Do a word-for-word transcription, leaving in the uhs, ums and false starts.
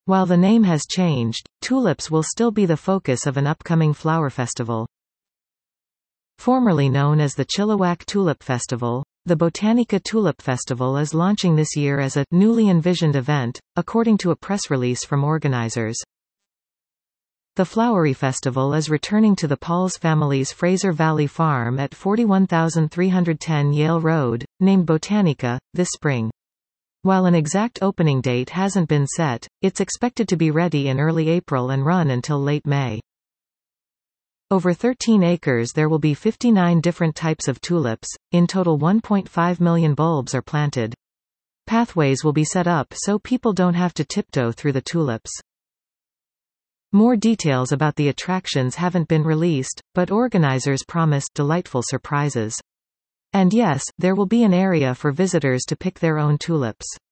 While the name has changed, tulips will still be the focus of an upcoming flower festival. Formerly known as the Chilliwack Tulip Festival, the Botanica Tulip Festival is launching this year as a newly envisioned event, according to a press release from organizers. The Flowery Festival is returning to the Pauls family's Fraser Valley Farm at forty-one thousand three hundred ten Yale Road, named Botanica, this spring. While an exact opening date hasn't been set, it's expected to be ready in early April and run until late May. Over thirteen acres there will be fifty-nine different types of tulips, in total one point five million bulbs are planted. Pathways will be set up so people don't have to tiptoe through the tulips. More details about the attractions haven't been released, but organizers promised delightful surprises. And yes, there will be an area for visitors to pick their own tulips.